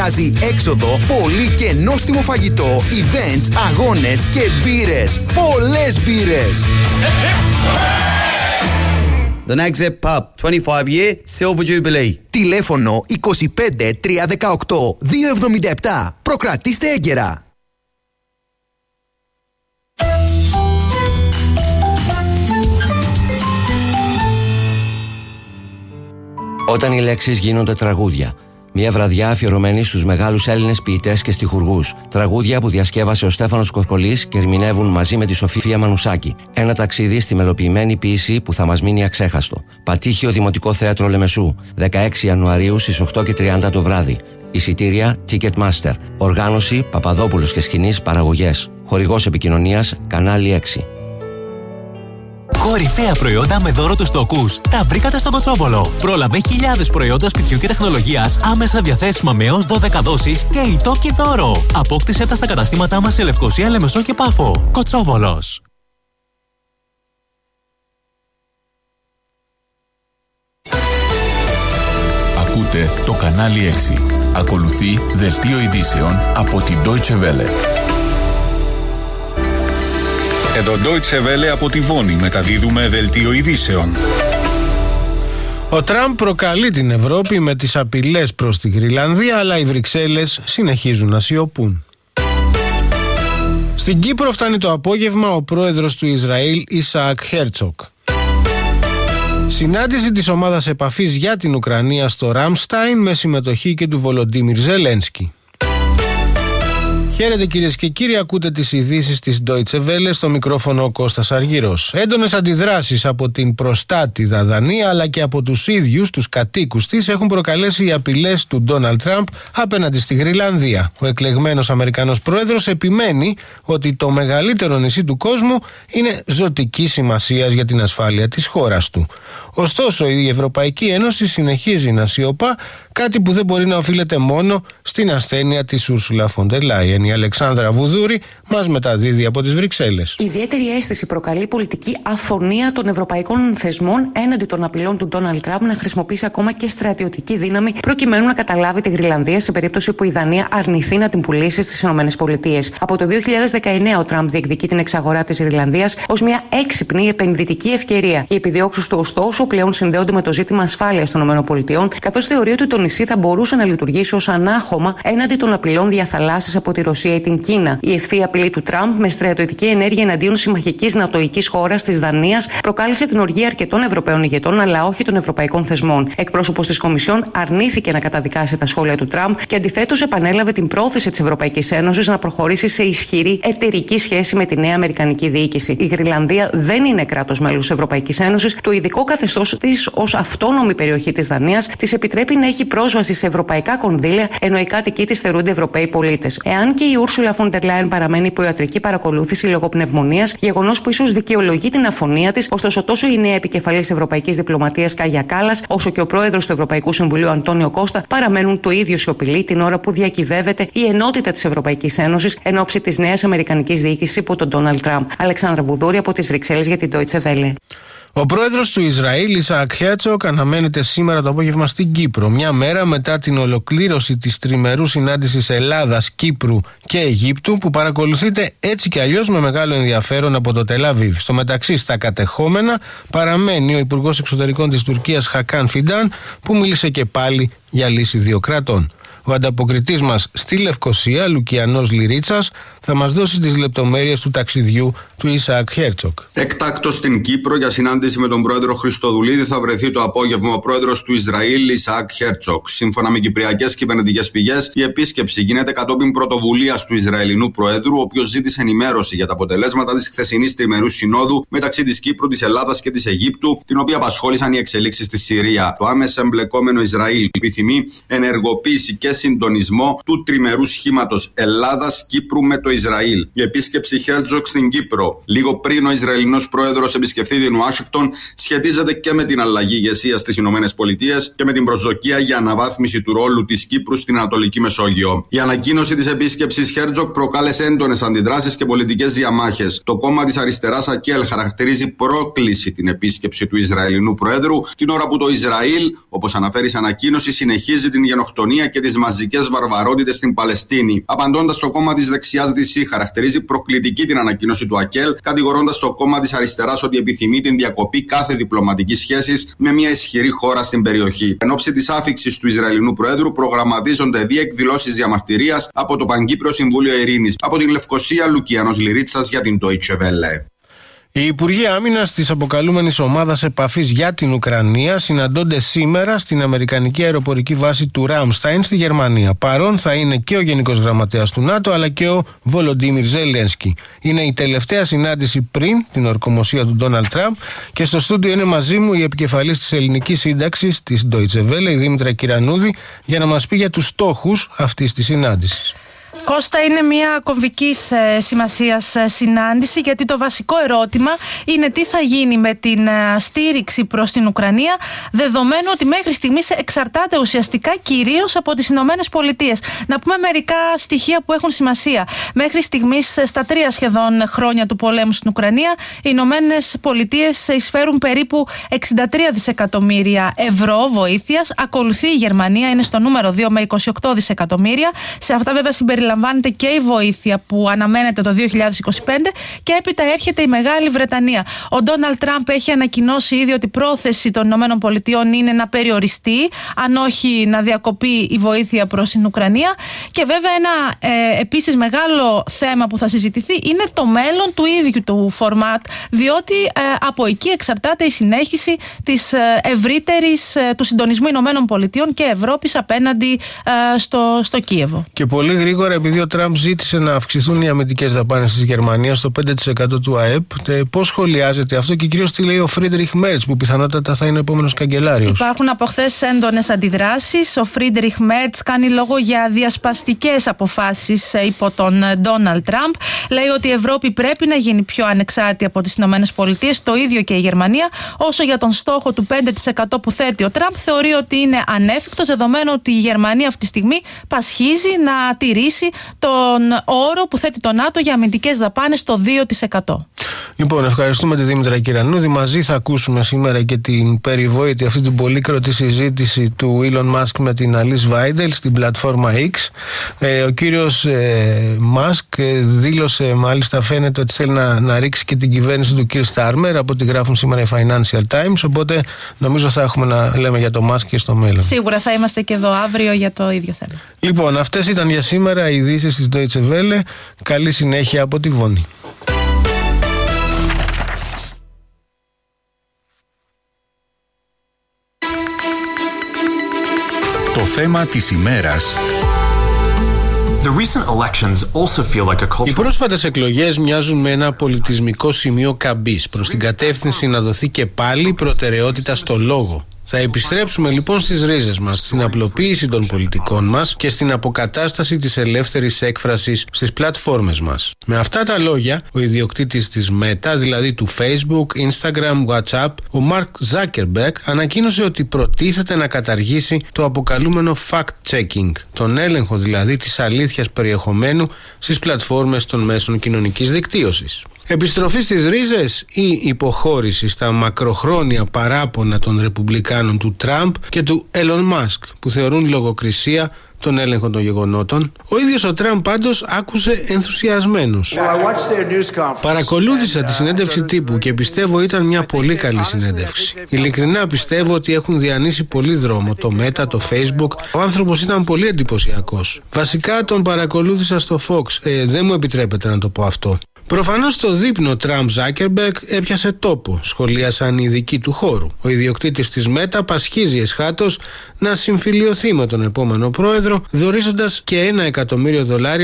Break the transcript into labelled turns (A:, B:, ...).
A: Έξοδο, πολύ και νόστιμο φαγητό, events, αγώνες και μπύρες. Πολλές μπύρες.
B: The Nagzip Pub, 25 year Silver Jubilee.
A: Τηλέφωνο 25 318 277. Προκρατήστε έγκαιρα.
C: Όταν οι λέξεις γίνονται τραγούδια. Μια βραδιά αφιερωμένη στους μεγάλους Έλληνες ποιητές και στιχουργούς. Τραγούδια που διασκεύασε ο Στέφανος Κορκολής και ερμηνεύουν μαζί με τη Σοφία Μανουσάκη. Ένα ταξίδι στη μελοποιημένη ποίηση που θα μας μείνει αξέχαστο. Πατήχιο Δημοτικό Θέατρο Λεμεσού, 16 Ιανουαρίου στις 8:30 το βράδυ. Εισιτήρια Ticketmaster. Οργάνωση Παπαδόπουλος και Σκηνής Παραγωγές. Χορηγός επικοινωνίας Κανάλι 6.
D: Κορυφαία προϊόντα με δώρο τους τοκούς. Τα βρήκατε στον Κοτσόβολο. Πρόλαβε χιλιάδες προϊόντα σπιτιού και τεχνολογίας άμεσα διαθέσιμα με έως 12 δόσεις και η τόκη δώρο. Απόκτησε τα στα καταστήματά μας σε Λευκοσία, Λεμεσό και Πάφο. Κοτσόβολος.
E: Ακούτε το κανάλι 6. Ακολουθεί δελτίο ειδήσεων από την Deutsche Welle. Εδώ Deutsche Welle από τη Βόνη μεταδίδουμε δελτίο ειδήσεων.
F: Ο Τραμπ προκαλεί την Ευρώπη με τις απειλές προς τη Γρυλανδία, αλλά οι Βρυξέλλες συνεχίζουν να σιωπούν. Στην Κύπρο φτάνει το απόγευμα ο πρόεδρος του Ισραήλ Ισαάκ Χέρτσοκ. Συνάντηση της ομάδας επαφής για την Ουκρανία στο Ραμστάιν με συμμετοχή και του Βολοντίμιρ Ζελένσκι. Χαίρετε κυρίες και κύριοι, ακούτε τις ειδήσεις της Deutsche Welle, στο μικρόφωνο ο Κώστας Αργύρος. Έντονες αντιδράσεις από την προστάτηδα Δανία αλλά και από τους ίδιους τους κατοίκους της έχουν προκαλέσει οι απειλές του Ντόναλντ Τραμπ απέναντι στη Γρυλανδία. Ο εκλεγμένος Αμερικανός πρόεδρος επιμένει ότι το μεγαλύτερο νησί του κόσμου είναι ζωτική σημασίας για την ασφάλεια της χώρας του. Ωστόσο, η Ευρωπαϊκή Ένωση συνεχίζει να σιωπά, κάτι που δεν μπορεί να οφείλεται μόνο στην ασθένεια της Ούρσουλα φον ντερ Λάιεν. Η Αλεξάνδρα Βουδούρη μας μεταδίδει από τις Βρυξέλλες.
G: Ιδιαίτερη αίσθηση προκαλεί πολιτική αφωνία των ευρωπαϊκών θεσμών έναντι των απειλών του Ντόναλντ Τραμπ να χρησιμοποιήσει ακόμα και στρατιωτική δύναμη προκειμένου να καταλάβει τη Γρυλανδία σε περίπτωση που η Δανία αρνηθεί να την πουλήσει στις ΗΠΑ. Από το 2019 ο Τραμπ διεκδικεί την εξαγορά της Γρυλανδίας ως μια έξυπνη επενδυτική ευκαιρία. Οι επιδιώξεις του, ωστόσο, πλέον συνδέονται με το ζήτημα ασφάλειας των ΗΠΑ, καθώς θεωρεί ότι το νησί θα μπορούσε να λειτουργήσει ως ανάχωμα έναντι των απειλών διαθαλάσσης από τη Ρωσία ή την Κίνα. Η ευθεία απειλή του Τραμπ με στρατιωτική ενέργεια εναντίον συμμαχικής νατοικής χώρας της Δανίας προκάλεσε την οργή αρκετών Ευρωπαίων ηγετών, αλλά όχι των ευρωπαϊκών θεσμών. Εκπρόσωπος της Κομισιόν αρνήθηκε να καταδικάσει τα σχόλια του Τραμπ και αντιθέτως επανέλαβε την πρόθεση της Ευρωπαϊκής Ένωσης να προχωρήσει σε ισχυρή εταιρική σχέση με τη νέα Αμερικανική διοίκηση. Η Γρυλανδία δεν είναι κράτος μέλος της Ευρωπαϊκής Ένωσης. Το ειδικό καθεστώς της ως αυτόνομη περιοχή της Δανίας της επιτρέπει να έχει πρόσβαση σε ευρωπαϊκά κονδύλια, ενώ οι κάτοικοι της θεωρούνται Ευρωπαίοι πολίτες. Εάν και η Ούρσουλα φον ντερ Λάιεν παραμένει υπό ιατρική παρακολούθηση λόγω πνευμονίας, γεγονός που ίσως δικαιολογεί την αφωνία της, ωστόσο τόσο η νέα επικεφαλής Ευρωπαϊκής Διπλωματίας Κάγια Κάλλας, όσο και ο πρόεδρος του Ευρωπαϊκού Συμβουλίου Αντώνιο Κώστα παραμένουν το ίδιο σιωπηλοί την ώρα που διακυβεύεται η ενότητα της Ευρωπαϊκής Ένωσης εν ώψη της νέας Αμερικανικής διοίκησης υπό τον Ντόναλντ Τραμπ. Αλεξάνδρα Βουδούρη από τις Βρυξέλλες για την Deutsche Welle.
F: Ο πρόεδρος του Ισραήλ, Ισαάκ Χέρτσοκ, αναμένεται σήμερα το απόγευμα στην Κύπρο, μια μέρα μετά την ολοκλήρωση της τριμερούς συνάντησης Ελλάδας, Κύπρου και Αιγύπτου, που παρακολουθείται έτσι κι αλλιώς με μεγάλο ενδιαφέρον από το Τελ Αβίβ. Στο μεταξύ, στα κατεχόμενα παραμένει ο Υπουργός Εξωτερικών της Τουρκίας, Χακάν Φιντάν, που μίλησε και πάλι για λύση δύο κρατών. Ο ανταποκριτής μας στη Λευκοσία, Λουκιανός Λυρίτσας, θα μας δώσει τις λεπτομέρειες του ταξιδιού του Ισαάκ Χέρτσοκ.
H: Εκτάκτος στην Κύπρο για συνάντηση με τον πρόεδρο Χριστοδουλίδη θα βρεθεί το απόγευμα ο πρόεδρος του Ισραήλ, Ισαάκ Χέρτσοκ. Σύμφωνα με κυπριακές κυβερνητικές πηγές, η επίσκεψη γίνεται κατόπιν πρωτοβουλίας του Ισραηλινού Προέδρου, ο οποίος ζήτησε ενημέρωση για τα αποτελέσματα της χθεσινής τριμερούς συνόδου μεταξύ της Κύπρου, της Ελλάδας και της Αιγύπτου, την οποία απασχόλησαν οι εξελίξεις στη Συρία. Το άμεσα εμπλεκόμενο Ισραήλ επιθυμεί ενεργοποίηση και συντονισμό του τριμερού σχήματος Ελλάδας-Κύπρου με το Ισραήλ. Η επίσκεψη Χέρτσοκ στην Κύπρο, λίγο πριν ο Ισραηλινός πρόεδρος επισκεφθεί την Ουάσιγκτον, σχετίζεται και με την αλλαγή ηγεσίας στις ΗΠΑ και με την προσδοκία για αναβάθμιση του ρόλου της Κύπρου στην Ανατολική Μεσόγειο. Η ανακοίνωση της επίσκεψης Χέρτσοκ προκάλεσε έντονες αντιδράσεις και πολιτικές διαμάχες. Το κόμμα της αριστεράς ΑΚΕΛ χαρακτηρίζει πρόκληση την επίσκεψη του Ισραηλινού πρόεδρου, την ώρα που το Ισραήλ, όπως αναφέρει σε ανακοίνωση, συνεχίζει την γενοκτονία και τις μαζικές βαρβαρότητες στην Παλαιστίνη. Απαντώντας, το κόμμα της δεξιάς DC χαρακτηρίζει προκλητική την ανακοίνωση του ΑΚΕΛ, κατηγορώντας το κόμμα της αριστεράς ότι επιθυμεί την διακοπή κάθε διπλωματικής σχέσης με μια ισχυρή χώρα στην περιοχή. Εν ώψη της άφιξης του Ισραηλινού Προέδρου, προγραμματίζονται 2 εκδηλώσεις διαμαρτυρίας από το Παγκύπριο Συμβούλιο Ειρήνης. Από την Λευκοσία, Λουκιανός Λυρίτσας για την Deutsche Welle.
F: Οι Υπουργοί Άμυνας της αποκαλούμενης ομάδας επαφής για την Ουκρανία συναντώνται σήμερα στην Αμερικανική αεροπορική βάση του Ράμσταϊν στη Γερμανία. Παρόν θα είναι και ο Γενικός Γραμματέας του ΝΑΤΟ αλλά και ο Βολοντίμιρ Ζελένσκι. Είναι η τελευταία συνάντηση πριν την ορκομοσία του Ντόναλντ Τραμπ και στο στούντιο είναι μαζί μου η επικεφαλής της ελληνικής σύνταξης της Deutsche Welle, η Δήμητρα Κυρανούδη, για να μας πει για τους στόχους αυτής της συνάντησης.
I: Κώστα, είναι μια κομβικής σημασίας συνάντηση, γιατί το βασικό ερώτημα είναι τι θα γίνει με την στήριξη προς την Ουκρανία, δεδομένου ότι μέχρι στιγμής εξαρτάται ουσιαστικά κυρίως από τις Ηνωμένες Πολιτείες. Να πούμε μερικά στοιχεία που έχουν σημασία. Μέχρι στιγμής, στα 3 σχεδόν χρόνια του πολέμου στην Ουκρανία, οι Ηνωμένες Πολιτείες εισφέρουν περίπου 63 δισεκατομμύρια ευρώ βοήθειας. Ακολουθεί η Γερμανία, είναι στο νούμερο 2 με 28 δισεκατομμύρια. Σε αυτά βέβαια συμπεριλαμβάνεται και η βοήθεια που αναμένεται το 2025 και έπειτα έρχεται η Μεγάλη Βρετανία. Ο Ντόναλντ Τραμπ έχει ανακοινώσει ήδη ότι η πρόθεση των ΗΠΑ είναι να περιοριστεί, αν όχι να διακοπεί η βοήθεια προς την Ουκρανία. Και βέβαια ένα επίσης μεγάλο θέμα που θα συζητηθεί είναι το μέλλον του ίδιου του φορμάτ, διότι από εκεί εξαρτάται η συνέχιση της ευρύτερης του συντονισμού ΗΠΑ και Ευρώπης απέναντι στο Κίεβο.
F: Και πολύ γρήγορα, επειδή ο Τραμπ ζήτησε να αυξηθούν οι αμυντικές δαπάνες της Γερμανίας στο 5% του ΑΕΠ, πώς σχολιάζεται αυτό και κυρίως τι λέει ο Φρίντριχ Μέρτς, που πιθανότατα θα είναι επόμενος καγκελάριος?
I: Υπάρχουν από χθες έντονες αντιδράσεις. Ο Φρίντριχ Μέρτς κάνει λόγο για διασπαστικές αποφάσεις υπό τον Ντόναλντ Τραμπ. Λέει ότι η Ευρώπη πρέπει να γίνει πιο ανεξάρτητη από τις ΗΠΑ, το ίδιο και η Γερμανία. Όσο για τον στόχο του 5% που θέτει ο Τραμπ, θεωρεί ότι είναι ανέφικτος, δεδομένου ότι η Γερμανία αυτή τη στιγμή πασχίζει να τηρήσει τον όρο που θέτει το ΝΑΤΟ για αμυντικές δαπάνες το 2%.
F: Λοιπόν, ευχαριστούμε τη Δήμητρα Κυρανούδη. Μαζί θα ακούσουμε σήμερα και την περιβόητη, αυτή την πολύκροτη συζήτηση του Elon Musk με την Alice Weidel στην πλατφόρμα X. Ο κύριος Musk δήλωσε, μάλιστα φαίνεται ότι θέλει να ρίξει και την κυβέρνηση του κ. Στάρμερ, από ό,τι γράφουν σήμερα οι Financial Times, οπότε νομίζω θα έχουμε να λέμε για το Musk και στο μέλλον.
I: Σίγουρα θα είμαστε και εδώ αύριο για το ίδιο θέμα.
F: Λοιπόν, αυτές ήταν για σήμερα οι ειδήσεις της Deutsche Welle. Καλή συνέχεια από τη Βόνη.
A: Το θέμα της ημέρας.
F: Οι πρόσφατες εκλογές μοιάζουν με ένα πολιτισμικό σημείο καμπής προς την κατεύθυνση να δοθεί και πάλι προτεραιότητα στο λόγο. Θα επιστρέψουμε λοιπόν στις ρίζες μας, στην απλοποίηση των πολιτικών μας και στην αποκατάσταση της ελεύθερης έκφρασης στις πλατφόρμες μας. Με αυτά τα λόγια, ο ιδιοκτήτης της Meta, δηλαδή του Facebook, Instagram, WhatsApp, ο Mark Zuckerberg, ανακοίνωσε ότι προτίθεται να καταργήσει το αποκαλούμενο fact-checking, τον έλεγχο δηλαδή της αλήθειας περιεχομένου στις πλατφόρμες των μέσων κοινωνικής δικτύωσης. Επιστροφή στις ρίζες ή υποχώρηση στα μακροχρόνια παράπονα των Ρεπουμπλικάνων του Τραμπ και του Elon Musk, που θεωρούν λογοκρισία τον έλεγχο των γεγονότων? Ο ίδιος ο Τραμπ πάντως άκουσε ενθουσιασμένος. Παρακολούθησα τη συνέντευξη τύπου και πιστεύω ήταν μια πολύ καλή συνέντευξη. Ειλικρινά πιστεύω ότι έχουν διανύσει πολύ δρόμο το Meta, το Facebook. Ο άνθρωπος ήταν πολύ εντυπωσιακός. Βασικά τον παρακολούθησα στο Fox. Δεν μου επιτρέπεται να το πω αυτό. Προφανώς το δείπνο Τραμπ-Ζάκερμπεργκ έπιασε τόπο, σχολίασαν οι ειδικοί του χώρου. Ο ιδιοκτήτης της Meta πασχίζει εσχάτως να συμφιλιωθεί με τον επόμενο πρόεδρο, δωρίζοντας και $1 εκατομμύριο